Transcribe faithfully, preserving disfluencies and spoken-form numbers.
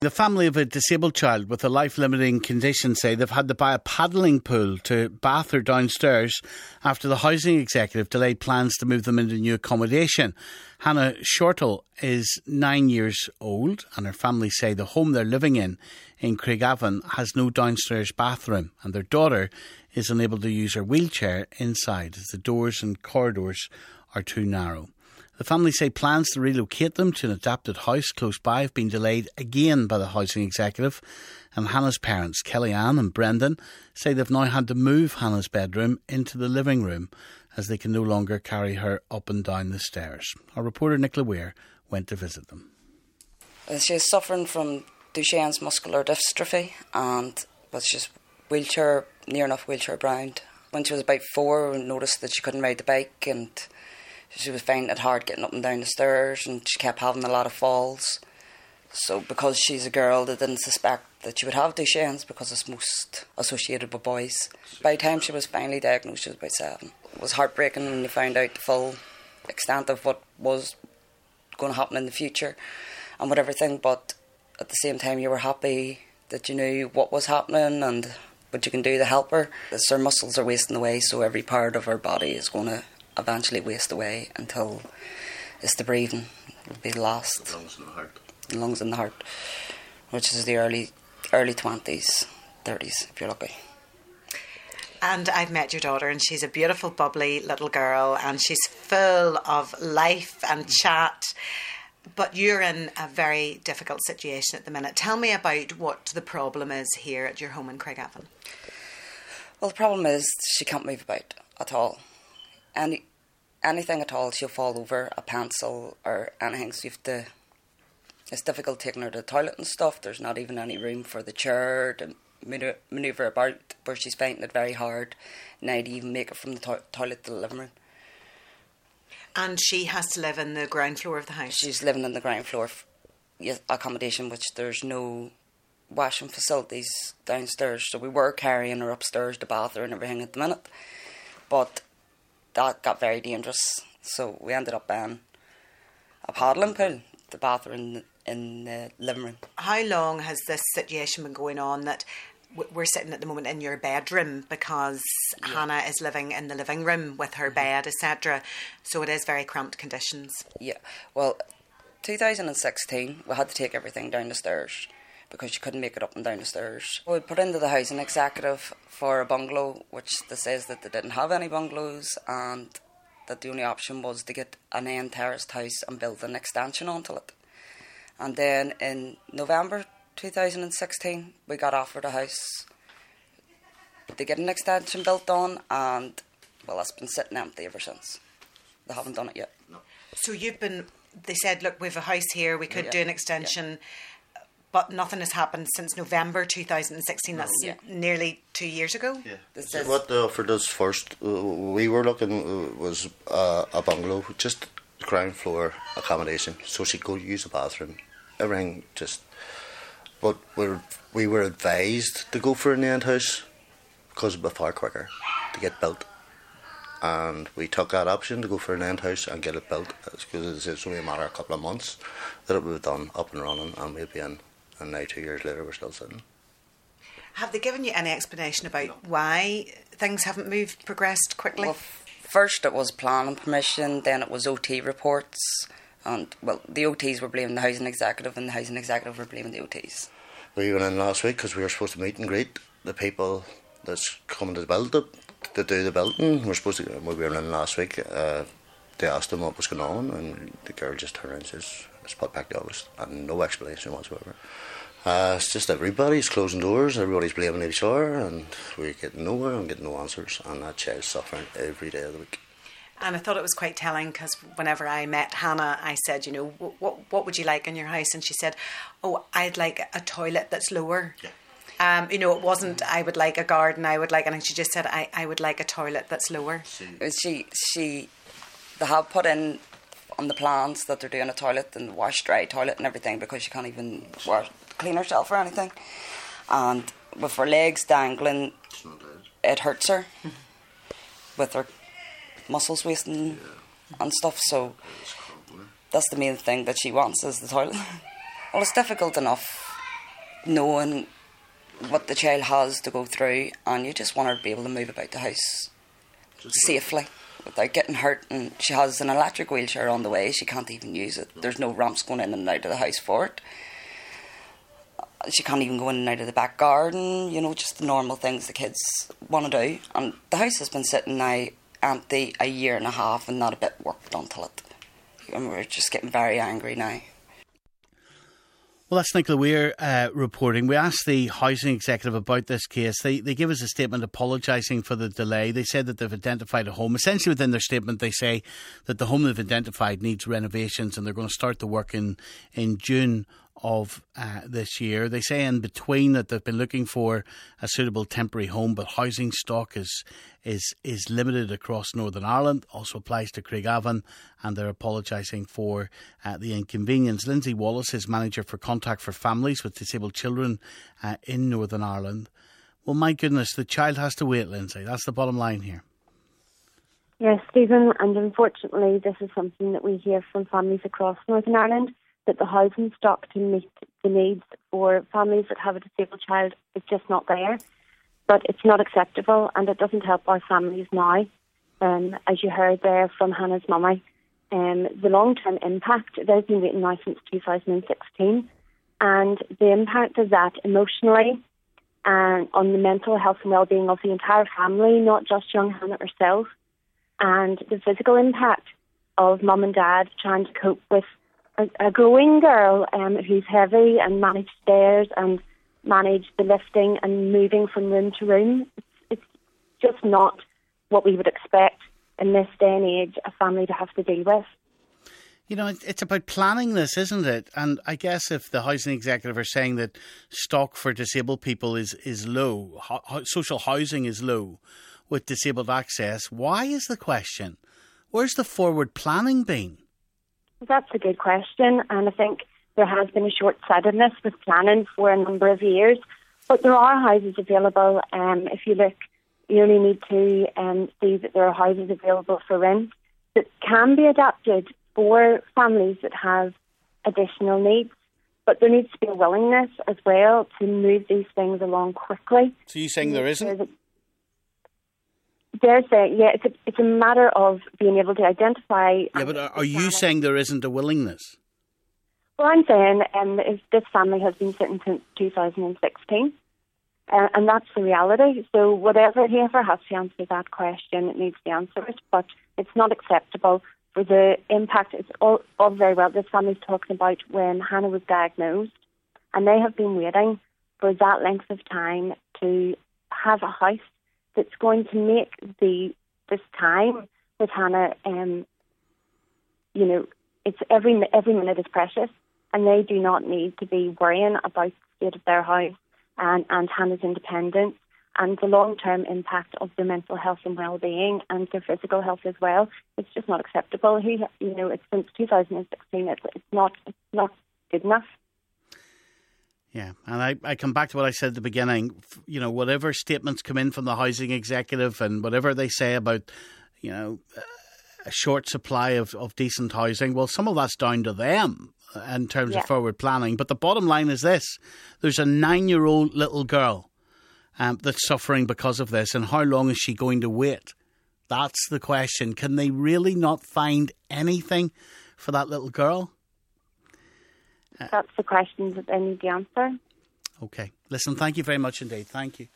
The family of a disabled child with a life-limiting condition say they've had to buy a paddling pool to bath her downstairs after the housing executive delayed plans to move them into new accommodation. Hannah Shortall is nine years old and her family say the home they're living in, in Craigavon, has no downstairs bathroom and their daughter is unable to use her wheelchair inside as the doors and corridors are too narrow. The family say plans to relocate them to an adapted house close by have been delayed again by the housing executive, and Hannah's parents, Kellyanne and Brendan, say they've now had to move Hannah's bedroom into the living room as they can no longer carry her up and down the stairs. Our reporter Nicola Weir went to visit them. She's suffering from Duchenne's muscular dystrophy and was just wheelchair, near enough wheelchair bound. When she was about four, we noticed that she couldn't ride the bike and she was finding it hard getting up and down the stairs and she kept having a lot of falls. So because she's a girl, they didn't suspect that she would have Duchenne's because it's most associated with boys. By the time she was finally diagnosed, she was about seven. It was heartbreaking when you found out the full extent of what was going to happen in the future and with everything, but at the same time you were happy that you knew what was happening and what you can do to help her. As her muscles are wasting away, so every part of her body is going to eventually waste away until it's the breathing will be the last. The lungs and the heart. The lungs and the heart, which is the early early twenties, thirties, if you're lucky. And I've met your daughter and she's a beautiful, bubbly little girl and she's full of life and chat. But you're in a very difficult situation at the minute. Tell me about what the problem is here at your home in Craigavon. Well, the problem is she can't move about at all. Any anything at all, she'll fall over, a pencil or anything, so you have to, it's difficult taking her to the toilet and stuff. There's not even any room for the chair to manoeuvre, manoeuvre about, where she's finding it very hard now to even make it from the to- toilet to the living room. And she has to live in the ground floor of the house? She's living in the ground floor accommodation, which there's no washing facilities downstairs, so we were carrying her upstairs to bath her and everything at the minute, but that got very dangerous, so we ended up buying a paddling pool to bath her in, in the living room. How long has this situation been going on that we're sitting at the moment in your bedroom because yeah. Hannah is living in the living room with her bed, et cetera, so it is very cramped conditions? Yeah, well, two thousand sixteen we had to take everything down the stairs because she couldn't make it up and down the stairs. We put into the housing executive for a bungalow, which they says that they didn't have any bungalows and that the only option was to get an end terraced house and build an extension onto it. And then in November two thousand sixteen, we got offered a house to get an extension built on, and well, it's been sitting empty ever since. They haven't done it yet. No. So you've been, they said, look, we have a house here, we could yeah. do an extension, yeah. but nothing has happened since November two thousand sixteen. That's yeah. nearly two years ago. Yeah. This So is what they offered us first, uh, we were looking, uh, was uh, a bungalow, just ground floor accommodation, so she could use the bathroom, everything just. But we're, we were advised to go for an end house because it would be far quicker to get built. And we took that option to go for an end house and get it built because it's only a matter of a couple of months that it would be done up and running, and we'll be in. And now two years later we're still sitting. Have they given you any explanation about no. why things haven't moved, progressed quickly? Well, f- first it was planning permission, then it was O T reports. And, well, the O Ts were blaming the housing executive and the housing executive were blaming the O Ts. We went in last week because we were supposed to meet and greet the people that's coming to build it, to do the building. We're supposed to, we were in last week, uh, they asked them what was going on, and the girl just turned around and says, it's put back to August, and no explanation whatsoever. Uh, it's just everybody's closing doors, everybody's blaming each other, and we're getting nowhere and getting no answers, and that child's suffering every day of the week. And I thought it was quite telling because whenever I met Hannah, I said, you know, what what would you like in your house? And she said, oh, I'd like a toilet that's lower. Yeah. Um, you know, it wasn't, I would like a garden, I would like, and she just said, I, I would like a toilet that's lower. She, she, they have put in on the plans that they're doing a toilet and wash dry toilet and everything because she can't even wash, clean herself or anything. And with her legs dangling, it hurts her with her muscles wasting yeah. and stuff, so that's the main thing that she wants is the toilet. Well, it's difficult enough knowing what the child has to go through, and you just want her to be able to move about the house safely without getting hurt. And she has an electric wheelchair on the way. She can't even use it. There's no ramps going in and out of the house for it. She can't even go in and out of the back garden, you know, just the normal things the kids want to do. And the house has been sitting now empty a year and a half and not a bit work done to it. And we're just getting very angry now. Well, that's Nicola Weir uh, reporting. We asked the housing executive about this case. They they gave us a statement apologising for the delay. They said that they've identified a home. Essentially within their statement they say that the home they've identified needs renovations and they're going to start the work in, in June of uh, this year. They say in between that they've been looking for a suitable temporary home, but housing stock is is is limited across Northern Ireland. Also applies to Craigavon, and they're apologising for uh, the inconvenience. Lindsay Wallace is manager for Contact for Families with Disabled Children uh, in Northern Ireland. Well, my goodness, the child has to wait, Lindsay. That's the bottom line here. Yes, Stephen, and unfortunately this is something that we hear from families across Northern Ireland, that the housing stock to meet the needs for families that have a disabled child is just not there. But it's not acceptable, and it doesn't help our families now. Um, as you heard there from Hannah's mummy, um, the long-term impact, they've been waiting now since two thousand sixteen, and the impact of that emotionally and on the mental health and well-being of the entire family, not just young Hannah herself, and the physical impact of mum and dad trying to cope with a, a growing girl um, who's heavy and manage stairs and manage the lifting and moving from room to room. It's, it's just not what we would expect in this day and age a family to have to deal with. You know, it's about planning this, isn't it? And I guess if the housing executive are saying that stock for disabled people is, is low, ho- social housing is low with disabled access, why is the question? Where's the forward planning been? That's a good question, and I think there has been a short-sightedness with planning for a number of years, but there are houses available. Um, if you look, you only need to um, see that there are houses available for rent that can be adapted for families that have additional needs, but there needs to be a willingness as well to move these things along quickly. So you're saying there isn't? There's a, yeah, it's a, it's a matter of being able to identify... Yeah, but are, are you saying there isn't a willingness? Well, I'm saying um, if this family has been sitting since two thousand sixteen, uh, and that's the reality. So whatever, whoever has to answer that question, it needs to answer it, but it's not acceptable for the impact. It's all, all very well. This family's talking about when Hannah was diagnosed, and they have been waiting for that length of time to have a house that's going to make the this time with Hannah, um, you know, it's every every minute is precious, and they do not need to be worrying about the state of their house and, and Hannah's independence and the long-term impact of their mental health and well-being and their physical health as well. It's just not acceptable. He, you know, it's since two thousand sixteen. It's, it's not it's not good enough. Yeah, and I, I come back to what I said at the beginning. You know, whatever statements come in from the housing executive and whatever they say about, you know, a short supply of, of decent housing, well, some of that's down to them in terms yeah. of forward planning. But the bottom line is this. There's a nine-year-old little girl um, that's suffering because of this, and how long is she going to wait? That's the question. Can they really not find anything for that little girl? That's the questions that they need to answer. Okay. Listen, thank you very much indeed. Thank you.